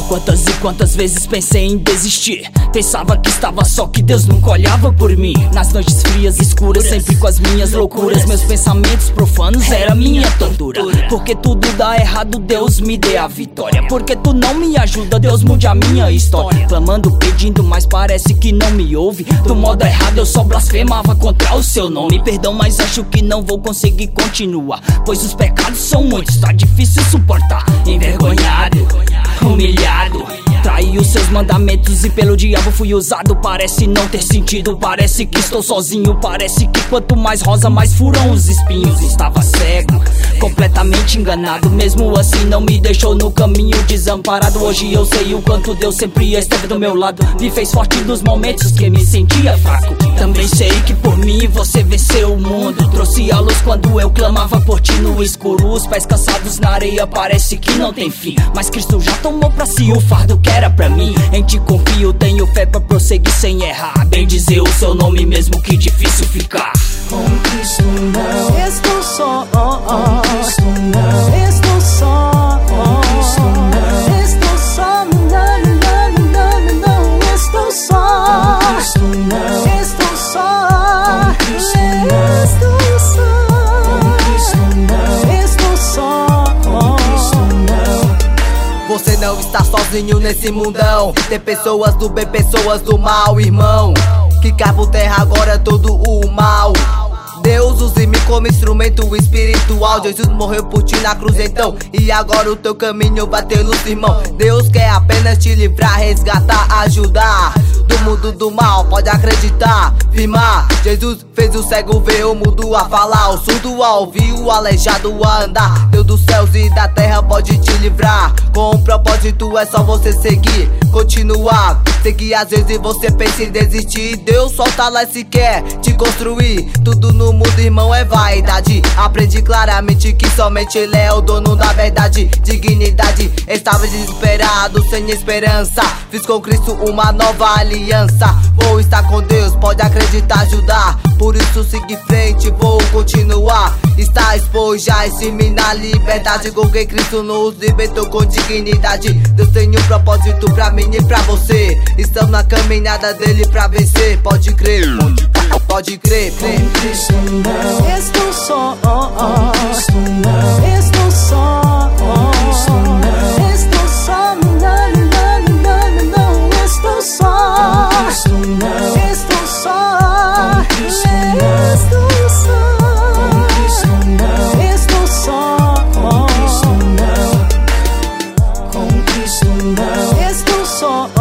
Quantas e quantas vezes pensei em desistir. Pensava que estava só, que Deus nunca olhava por mim. Nas noites frias, escuras, sempre com as minhas loucuras. Meus pensamentos profanos era minha tortura. Porque tudo dá errado, Deus me dê a vitória. Porque tu não me ajuda, Deus mude a minha história. Clamando, pedindo, mas parece que não me ouve. Do modo errado eu só blasfemava contra o seu nome. Perdão, mas acho que não vou conseguir continuar, pois os pecados são muitos, tá difícil suportar. Envergonhado, humilhado, traí os seus mandamentos e pelo diabo fui usado. Parece não ter sentido, parece que estou sozinho. Parece que quanto mais rosa, mais furam os espinhos. Estava cego, completamente enganado. Mesmo assim não me deixou no caminho desamparado. Hoje eu sei o quanto Deus sempre esteve do meu lado. Me fez forte nos momentos que me sentia fraco. Também sei que por mim você venceu o mundo. Trouxe a luz quando eu clamava por ti no escuro. Os pés cansados na areia parece que não tem fim, mas Cristo já tomou pra si o fardo que era pra mim. Em ti confio, tenho fé pra prosseguir sem errar. Bem dizer o seu nome mesmo que difícil ficar. Com Cristo não estou só, com Cristo não estou só, com Cristo não estou só, não estou só, com Cristo não estou só, com Cristo não estou só, com Cristo não estou só, com Cristo não. Você não está sozinho nesse mundão. Tem pessoas do bem, pessoas do mal, irmão, que cai por terra agora todo o mal. Deus use-me como instrumento espiritual. Jesus morreu por ti na cruz então, e agora o teu caminho vai ter luz, irmão. Deus quer apenas te livrar, resgatar, ajudar do mundo do mal, pode acreditar, firmar. Jesus fez o cego ver, o mudo a falar, o surdo a ouvir, o aleijado a andar. Deus dos céus e da terra pode te livrar. Com um propósito é só você seguir, continuar. Seguir às vezes você pensa em desistir. Deus só tá lá se quer te construir. Tudo no mundo, irmão, é vaidade. Aprendi claramente que somente Ele é o dono da verdade. Dignidade, estava desesperado, sem esperança. Fiz com Cristo uma nova aliança. Vou estar com Deus, pode acreditar, ajudar. Por isso siga em frente, vou continuar. Está exposto já em cima na liberdade. Com que Cristo nos libertou com dignidade. Deus tem um propósito pra mim e pra você. Estamos na caminhada dele pra vencer. Pode crer, pode crer, Com Cristo não estou só, com Cristo não estou só, com Cristo não estou só, não estou só, com Cristo não estou só, com Cristo não estou só, com Cristo não estou só, com Cristo não, com Cristo não estou só.